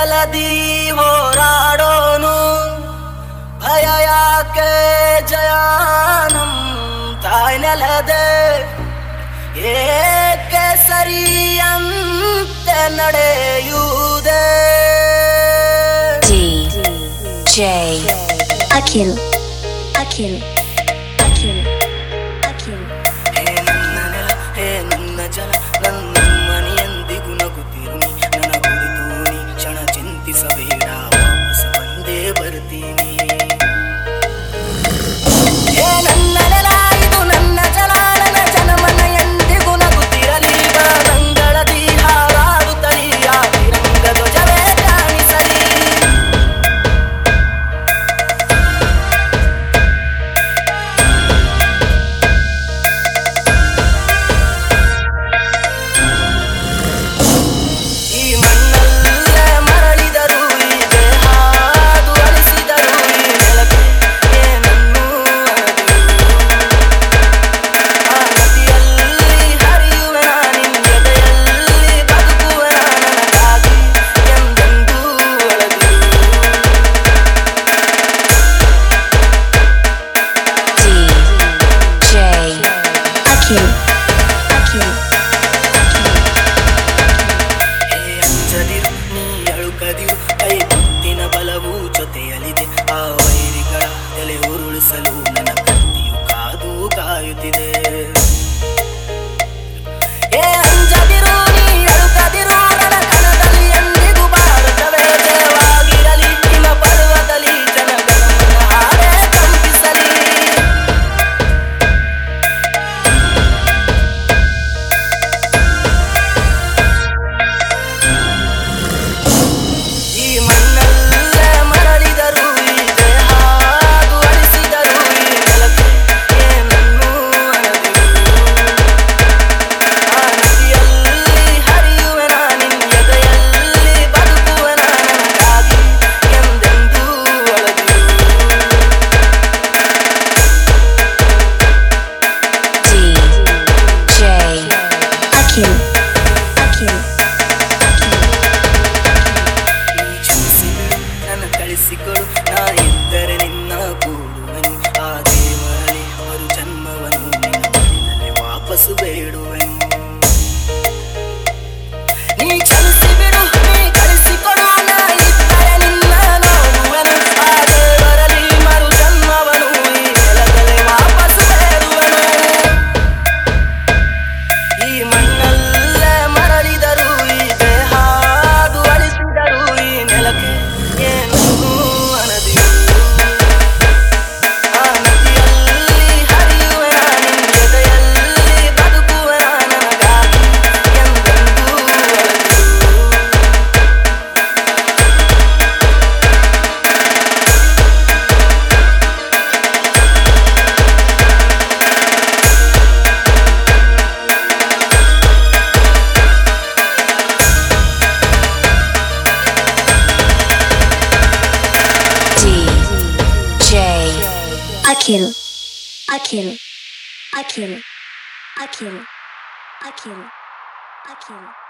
ನೆಲದಿ ಹೋರಾಡೋನು ಭಯ ಯಾಕೆ ಜಯಾನಂ ತಾಯ್ ನೆಲದೆ ಏಕೆ ಸರಿಯಂತೆ ನಡೆಯುವುದೇ DJ Akhil Akhil Akhil Akhil ನನ್ನ ನೆಲ ನನ್ನ ಜಲ ನನ್ನ ಮನೆಯಂದಿಗೂ ನಗುತ್ತಿರುನಿ ನನ್ನ ಕುರಿತು ನೀ ಕ್ಷಣ ಚಿಂತಿಸಬೇಡ ವಾಪಸ್ ಬಂದೇ ಬರ್ತೀನಿ ನನ್ನ ನೆಲ ಇದು ನನ್ನ ಜಲ ನನ್ನ ಜನಮನ ಎಂದಿಗೂ ನಗುತ್ತಿರಲಿ ರಂಗಳದಿ ಹಾರಾಡುತ್ತಲಿ ಆ ತಿರಂಗ ಧ್ವಜವೇ ಕಾಣಿಸಲಿ ಬಲವು ಜೊತೆಯಲಿದೆ ಆ ವೈರಿಗಳ ತಲೆ ಉರುಳಿಸಲು ನನ್ನ ಕತ್ತಿಯು ಕಾದು ಕಾಯುತ್ತಿದೆ ಅಂಜದಿರು ನೀ ಅಳುಕದಿರು ನನ್ನ ಕಣದಲ್ಲಿ ಎಂದಿಗೂ ಭಾರತವೇ ಜಯವಾಗಿರಲಿ ಹಿಮ ಪರ್ವದಲ್ಲಿ ಜನಗಣಮನ ಹಾಡೇ ಕಂಪಿಸಲಿ ಕಳಿಸಿಕೊಡು ನಾ ಇದ್ದರೆ ನಿನ್ನ ಕೂಡುವೆನು ಆ ದೇವರಲ್ಲಿ ಮರು ಜನ್ಮವನ್ನು ನಿನ್ನ ಮಡಿಲಲ್ಲಿ ವಾಪಸ್ಸು ಬೇಡುವೆನು ನೀ ಕ್ಷಮಿಸಿ ಬಿಡು ನೀ ಕಳಿಸಿಕೊಡು ನಾ ಇದ್ದರೆ ನಿನ್ನ ನೋಡುವೆನು ಆ ದೇವರಲ್ಲಿ ಮರು ಜನ್ಮವನ್ನು ಈ ನೆಲದಲ್ಲಿ ವಾಪಸ್ಸು ಬೇಡುವೆನು ಈ ಮಣ್ಣಲ್ಲೇ ಮರಳಿದರು ಈ ದೇಹ ಅದು ಅಳಿಸಿದರು ಈ ನೆಲಕ್ಕೆ ಏನು Akhil Akhil Akhil Akhil Akhil Akhil